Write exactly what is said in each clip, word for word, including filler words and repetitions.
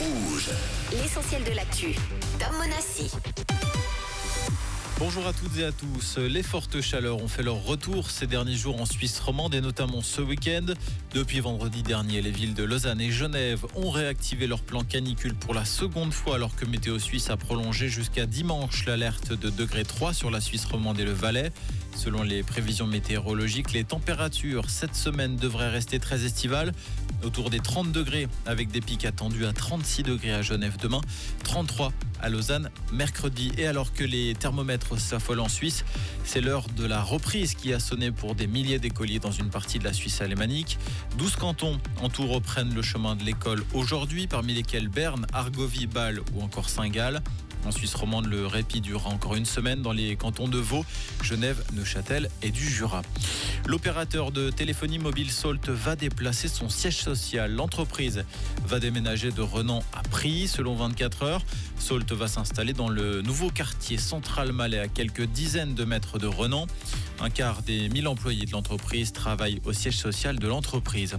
Rouge. L'essentiel de l'actu. Tom Monassi. Bonjour à toutes et à tous. Les fortes chaleurs ont fait leur retour ces derniers jours en Suisse romande et notamment ce week-end. Depuis vendredi dernier, les villes de Lausanne et Genève ont réactivé leur plan canicule pour la seconde fois alors que Météo Suisse a prolongé jusqu'à dimanche l'alerte de degré trois sur la Suisse romande et le Valais. Selon les prévisions météorologiques, les températures cette semaine devraient rester très estivales, autour des trente degrés avec des pics attendus à trente-six degrés à Genève demain, trente-trois à Lausanne mercredi. Et alors que les thermomètres s'affolent en Suisse, c'est l'heure de la reprise qui a sonné pour des milliers d'écoliers dans une partie de la Suisse alémanique. douze cantons en tout reprennent le chemin de l'école aujourd'hui, parmi lesquels Berne, Argovie, Bâle ou encore Saint-Gall. En Suisse romande, le répit durera encore une semaine dans les cantons de Vaud, Genève, Neuchâtel et du Jura. L'opérateur de téléphonie mobile Salt va déplacer son siège social. L'entreprise va déménager de Renan à Prilly, selon vingt-quatre heures. Salt va s'installer dans le nouveau quartier central malais, à quelques dizaines de mètres de Renan. Un quart des mille employés de l'entreprise travaillent au siège social de l'entreprise.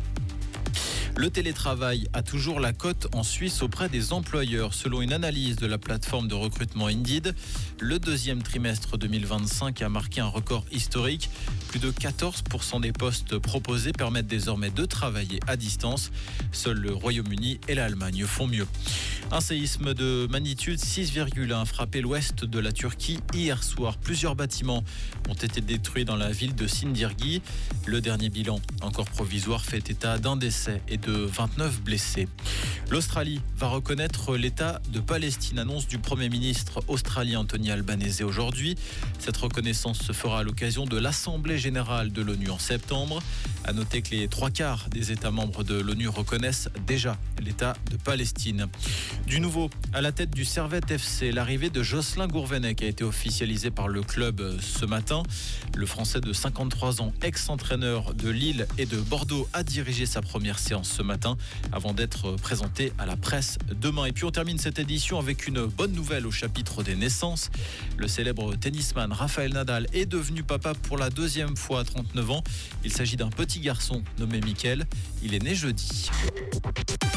Le télétravail a toujours la cote en Suisse auprès des employeurs. Selon une analyse de la plateforme de recrutement Indeed, le deuxième trimestre deux mille vingt-cinq a marqué un record historique. Plus de quatorze pour cent des postes proposés permettent désormais de travailler à distance. Seuls le Royaume-Uni et l'Allemagne font mieux. Un séisme de magnitude six virgule un a frappé l'ouest de la Turquie hier soir. Plusieurs bâtiments ont été détruits dans la ville de Sindirgi. Le dernier bilan, encore provisoire, fait état d'un décès et de vingt-neuf blessés. L'Australie va reconnaître l'État de Palestine, annonce du Premier ministre australien Anthony Albanese aujourd'hui. Cette reconnaissance se fera à l'occasion de l'Assemblée générale de l'ONU en septembre. À noter que les trois quarts des États membres de l'ONU reconnaissent déjà l'État de Palestine. Du nouveau, à la tête du Servette F C, l'arrivée de Jocelyn Gourvenec a été officialisée par le club ce matin. Le Français de cinquante-trois ans, ex-entraîneur de Lille et de Bordeaux, a dirigé sa première séance ce matin avant d'être présenté à la presse demain. Et puis on termine cette édition avec une bonne nouvelle au chapitre des naissances. Le célèbre tennisman Rafael Nadal est devenu papa pour la deuxième fois à trente-neuf ans. Il s'agit d'un petit garçon nommé Mickaël. Il est né jeudi.